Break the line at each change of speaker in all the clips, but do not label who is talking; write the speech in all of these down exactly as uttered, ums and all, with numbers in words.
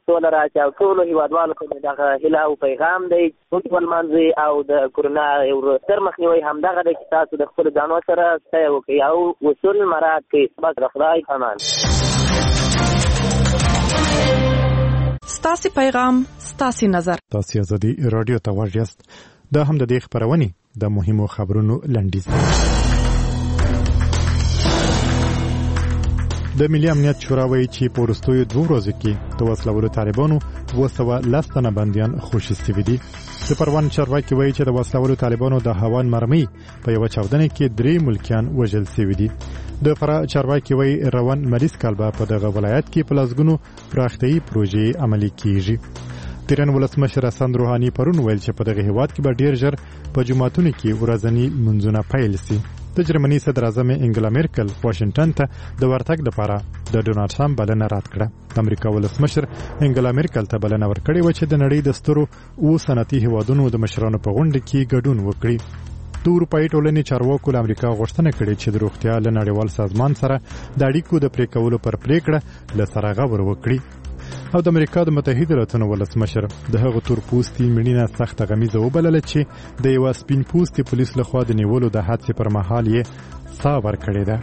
سوله راشي او ټولو هیوادوالو ته دغه هیله او پیغام دی موږ ولمانځي او د کرونا یو ستر مخنیوی همدغه دی چې تاسو د خپلو ځانو سره سعی وکړئ او اصول مراعات کړئ. بس د خدای امان.
ستاسې پیغام ستاسې نظر.
تاسې ازادي رادیو ته غوږ یاست. دا هم د دې خپرونې د مهمو خبرونو لنډیز. د ملي امنیت شورا وایي چې په وروستیو دوو ورځو کې د وسلوالو طالبانو اووه سوه لس تنه بندیان خوشي سوي دي. د پروان چارواکي وایي چې د وسلوالو طالبانو د هوان مرمۍ په یوه چاودنه کې درې ملکیان وژل سوي دي. د فراه چارواکي وایي روان مریض کال به په دغه ولایت کې په لسګونو پراختیایي پروژې عملي کیږي. د ایران ولسمشر حسن روحاني پرون ویل چې په دغه هیواد کې به ډیر ژر په جوماتونو کې ورځني لمونځونه پیل شي. د جرمني صدر اعظم انګلا میرکل واشنگټن ته د ورتګ لپاره د ډونالډ ټرمپ بلنه رد کړه. د امریکا ولسمشر انګلا میرکل ته بلنه ورکړې و چې د نړۍ د سترو اوه صنعتي هیوادونو د مشرانو په غونډه کې ګډون وکړي. د اروپایي ټولنې چارواکو له امریکا غوښتنه کړې چې د روغتیا له نړیوال سازمان سره د اړیکو د پرې کولو پر پریکړه له سره غور وکړي. او د امریکا د متحده ایالاتو ولسمشر د هغو تور پوستي مړینه سخت غمیزه وبلله چې د یو سپین پوستي پولیس لخوا د نیولو د حادثې پر مهال یې سا ورکړې ده.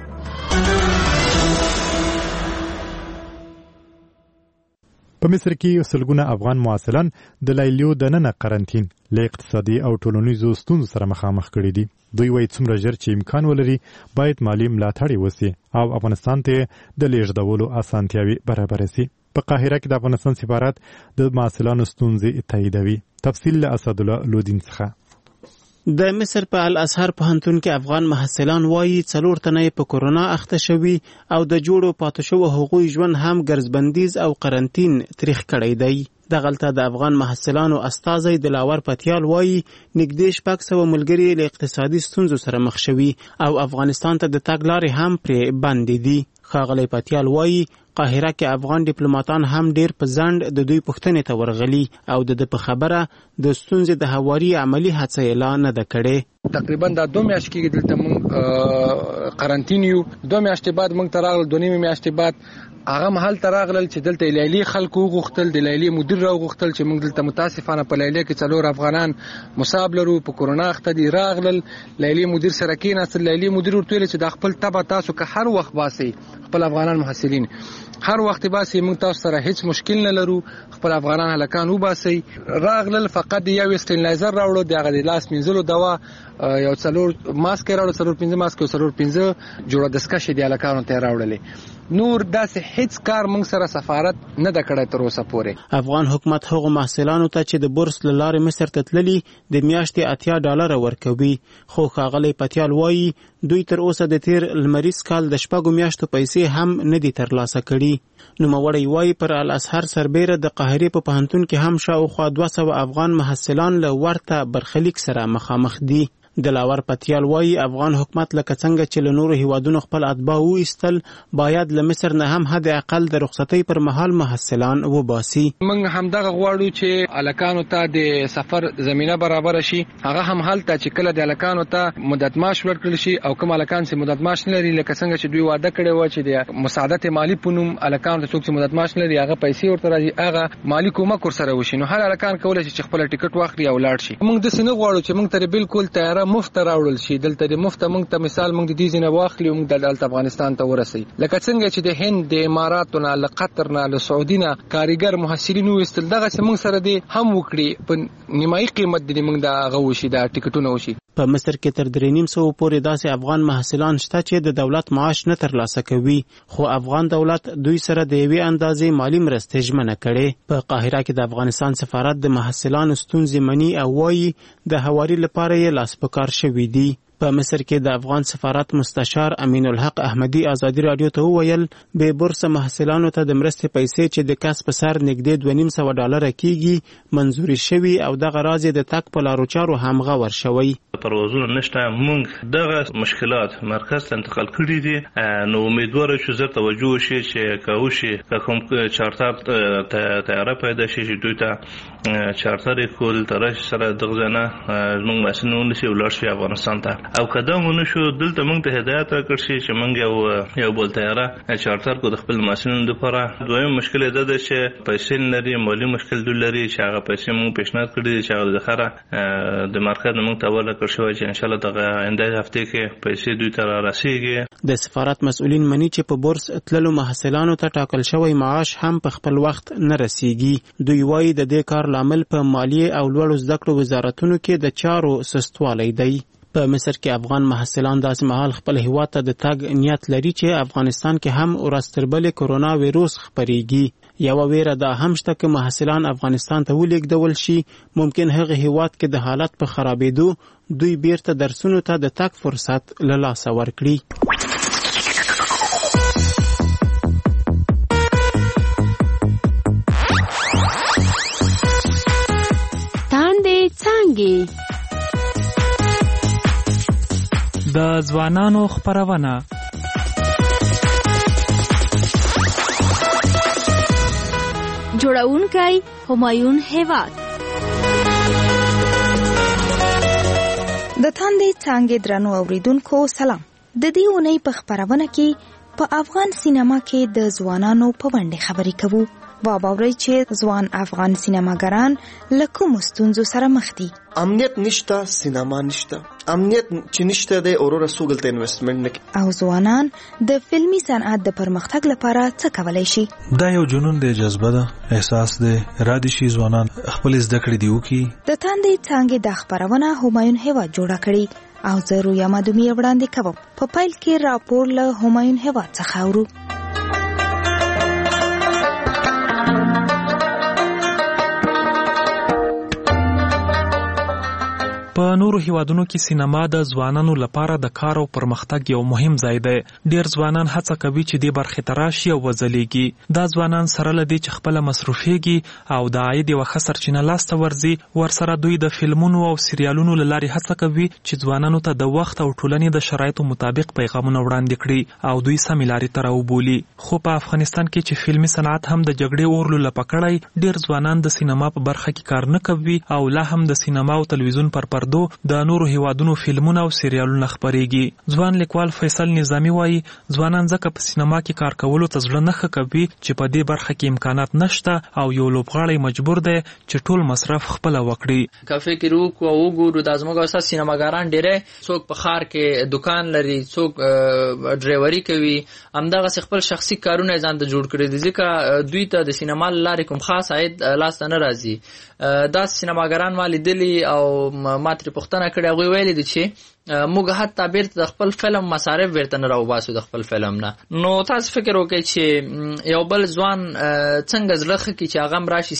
په مصر کې سلګونه افغان معاصلان د لایلیو د ننه قرنټین له اقتصادي او ټولنیزو ستونزو سره مخامخ کړي دي. دوی وایي څومره ژر چې امکان ولري باید مالي ملاتړ وشي او افغانستان ته د لیږدولو اسانتیاوي برابر شي. په قاهره کې د افغانستان سفارت د معاصلانو ستونزې تاییدوي. تفصیل له اسدالله لودین څخه.
د مصر په الازهر پوهنتون کې افغان محصلان وایي څلور تنه په کورونا اخته شوي او د جوړو پاتې شوو حقوقي ژوند هم ګرځبندیز او قرنټین تاریخ کړی دی. دغلته د افغان محصلانو استازی دلاور پتیال وایي نږدې شپږ سوه ملګري له اقتصادي ستونزو سره مخ شوي او افغانستان ته د تګ لارې هم پرې بندې دي. ښاغلی پتیال وایي قاهره کې افغان ډیپلوماټان هم ډیر په ځنډ د دوی پوښتنې ته ورغلي او د په خبره د ستونزې د هواري عملی هڅه اعلان نه ده کړې.
تقریبا دا دوه میاشتې کې دلته موږ قرنټین یو. دوه میاشتې بعد موږ ته راغلل، دوه نیمې میاشتې بعد هغه محل ته راغلل چې دلته لیلی خلکو وغوښتل، د لیلی مدیر راغوښتل چې موږ دلته متاسفانه په لیلی کې څلور افغانان مصاب لرو، په کورونا اخته دي. راغلل لیلی مدیر سره کېناستل، لیلی مدیر ورته ویل چې د خپل تبه تاسو که هر وخت باسي خپل افغانان محصلین هر وخت باسي، موږ تاسو سره هیڅ مشکل نه لرو، خپل افغانان هلکان وباسي. راغلل فقط یو استنلایزر راوړو، دغه د لاس مینځلو دوا، یو څلور ماسک راوړو، څلور پنځه ماسک او څلور پنځه جوړه دستکشې د هلکانو ته راوړلې. نور داسې هیڅ کار موږ سره سفارت نه د کړی تر اوسه پورې.
افغان حکومت هغو محصلانو ته چې د بورس له لارې مصر ته تللي د میاشتې اتیا ډالره ورکوي، خو ښاغلی پتیال وایي دوی تر اوسه د تیر لمریز کال د شپږو میاشتو پیسې هم نه دي ترلاسه کړي. نوموړی وایي پر الازهر سربیره د قاهرې په پوهنتون کې هم شاوخوا دوه سوه افغان محصلان له ورته برخلیک سره مخامخ دي. دلاور پتیال وایي افغان حکومت لکه څنګه چې له نورو هیوادونو خپل اتباع وایستل باید له مصر نه هم حد اقل د رخصتۍ پر مهال محصلان وباسي.
موږ همدغه غواړو چې الکانو ته د سفر زمينه برابر شي، هغه هم حالت چې کله د الکانو ته مدت معاش ورکړل شي او کوم الکان چې مدت معاش نه لري لکه څنګه چې دوی وعده کړی و چې د مساعدت مالی پونم الکانو ته څوک چې مدت معاش نه لري هغه پیسې ورته راځي، هغه مالی کومک ورسره وشي. نو هر الکان کولای شي چې خپل ټیکټ واخلي او لاړ شي. موږ د سینې غواړو چې موږ ته بالکل تیار مفت راوړل شي. دلته د مفت موږ ته مثال موږ د دې ځینه واخلي او موږ د افغانستان ته ورسي، لکه څنګه چې د هند، د اماراتو نه، له قطر نه، له سعودي نه کاریګر محصلین وستل، دغه چې موږ سره دي هم وکړي په نیمایي قیمت دې موږ دا غوښي دا ټیکټونه وشي.
په مصر کې تر درې نیم سوه پورې داسې افغان محصلان شته چې د دولت معاش نه ترلاسه کوي، خو افغان دولت دوی سره د یوې اندازې مالی مرستې ژمنه کړې. په قاهره کې د افغانستان سفارت د محصلانو ستونزې مني او وایي د هواري لپاره یې لاس په کار شوي دي. په مصر کې د افغان سفارت مستشار امین الحق احمدی ازادي رادیو ته وویل به بورس محصلانو ته د مرستې پیسې چې د کس په سر نږدې دوه نیم سوه ډالره کېږي منظوري شوي او دغه راز د تګ په لارو چارو هم غور شوی.
پروازونه نشته، موږ دغه مشکلات مرکز ته انتقال کړي دي. نو امیدوار یو چې زر توجه وشي چې کاوشي کوم چارټر تیاره پیدا شي چې دوی ته چارټر کول ترش سره دغه نه موږ مسنون شي ولر شي افغانستان ته. او قدم ونشو دلته موږ ته هدایت راکړ شي چې موږ یو یو بول تیاره چارتر کو د خپل ماشینونو لپاره. دویم مشکل دا ده چې پیسې لري، مالی مشکل لري چې هغه پیسې موږ پیشنهاد کړی چې هغه د خره د مارکیټ موږ ته ورکړ شوی چې ان شاء الله دغه آینده هفته کې پیسې دوی ته راسیږي.
د سفارت مسؤلین مني چې په بورس تللو محصلانو ته ټاکل شوی معاش هم په خپل وخت نه رسیږي. دوی وایي د دې کار لامل په مالیه او لوړو زده کړو وزارتونو کې د چارو سستوالی دی. په مصر کې افغان محصلان داسې مهال خپل هیواد ته د تګ نیت لري چې افغانستان کې هم ورستربلې کرونا ویروس خپریږي. یو ویره دا هم شته چې محصلان افغانستان ته ولیږدول شي، ممکن هغه هیواد کې د حالت په خرابېدو دوی بیرته درسونو ته د تګ فرصت له لاسه ورکړي.
تاندې څانګې
د ځوانانو خپرونه.
جوړونکی همایون هیواد.
د تاندې څانګې درنو اوریدونکو سلام. د دې اونۍ په خپرونه کې په افغان سینما کې د ځوانانو په باندې خبرې کوو. واورئ چې ځوان افغان سینماګران له کومو ستونزو سره مخ دي.
امنیت نشته، سینما نشته. امنیت چې نشته د اورور سوګلته انویسټمنټ نه.
او ځوانان د فلمي صنعت د پرمختګ لپاره څه کولای شي؟
دا یو جنون دی، جذبه ده، احساس دی، اراده شي ځوانان خپل زده کړې دی وکي.
د تاندې څانګې د خبرونه همایون هیواد جوړه کړي او زه رویا مدومي وړاندې کوم. په پیل کې راپور له همایون هیواد څخه اورو.
په نورو هیوادونو کې سینما د ځوانانو لپاره د کار او پرمختګ یو مهم ځای دی. ډیر ځوانان هڅه کوي چې دې برخې ته راشي او وځلیږي. دا ځوانان سره له دې چې خپل مصروفيږي او د عاید یو ښه سرچینه لاسته ورځي، ورسره دوی د فلمونو او سریالونو له لارې هڅه کوي چې ځوانانو ته د وخت او ټولنې د شرایطو مطابق پیغامونه وړاندې کړي او دوی سمې لارې ته راوبولي. خو په افغانستان کې چې فلمي صنعت هم د جګړې اور لپاره کړی، ډیر ځوانان د سینما په برخه کې کار نه کوي او لا هم د سینما او تلویزیون پر پردو د نورو هیوادونو فلمونه او سریالونه خپريږي. ځوان لیکوال فیصل نظامی وایي ځوانان ځکه په سینما کې کار کولو ته ځل نه کوي چې په دې برخه کې امکانات نشته او یو لوبغاړی مجبور دی چې ټول مصرف خپل وکړي.
کافه کې روک او وګورو د ازموږه اساس سینماګران ډېره څوک په خار کې دکان لري، څوک ډرایوري کوي، همدغه خپل شخصي کارونه ځان ته جوړ کړي دي ځکه دوی ته د سینما لارې کوم خاص عاید لاس ته نه راځي. دا سینماګران مالي دلی او ماتری پښتنه کړي هغه ویلي دي چې موږ حتی بیرته د خپل فلم مصارف ورته نه راوباسو د خپل فلم نه. نو تاسو فکر وکړئ چې یو بل ځوان څنګه زړه خکې چې هغه راشي